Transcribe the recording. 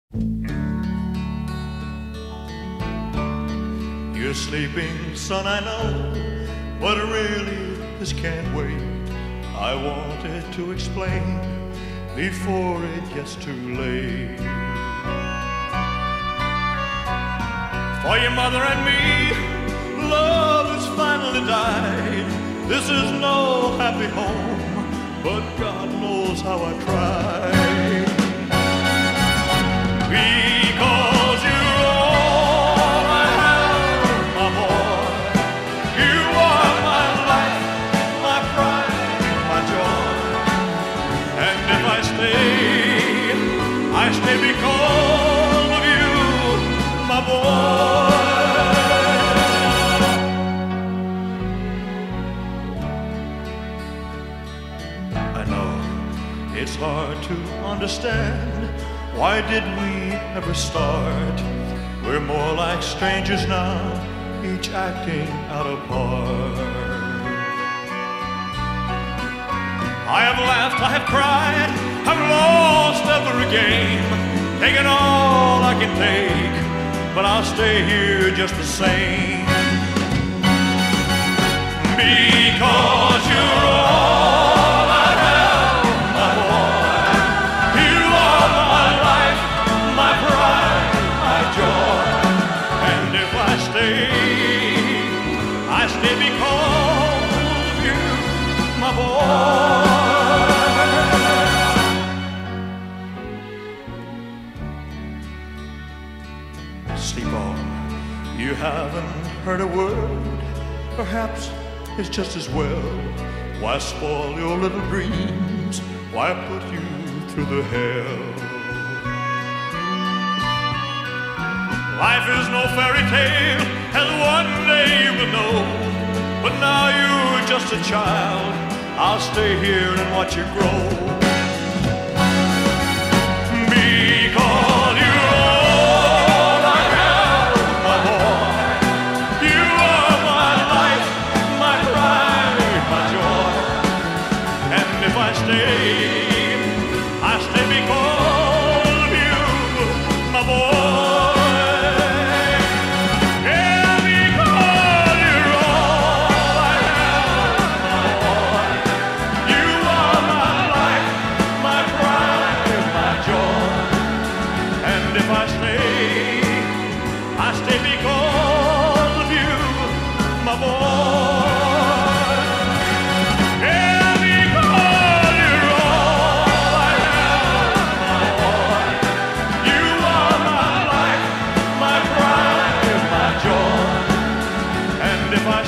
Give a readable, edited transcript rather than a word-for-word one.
You're sleeping, son, I know, but really this can't wait. I wanted to explain before it gets too late. For your mother and me, love has finally died. This is no happy home, but God knows how I tried. Because you're all I have, my boy. You are my life, my pride, my joy. And if I stay because of you, my boy. I know it's hard to understand. Why did we ever start? We're more like strangers now, each acting out a part. I have laughed, I have cried, I've lost every game, taken all I can take, but I'll stay here just the same. Because you're all I have, my boy. You are my life, my pride, my joy. And if I stay because of you, my boy. Sleep on, you haven't heard a word. Perhaps it's just as well. Why spoil your little dreams? Why put you through the hell? Life is no fairy tale, as one day you will know. But now you're just a child. I'll stay here and watch you grow. Because you're all I have, my boy. You are my life, my pride, my joy. And if I stay because of you, my boy. If I stay because of you, my boy. Yeah, because you're all I have, my boy. You are my life, my pride, my joy. And if I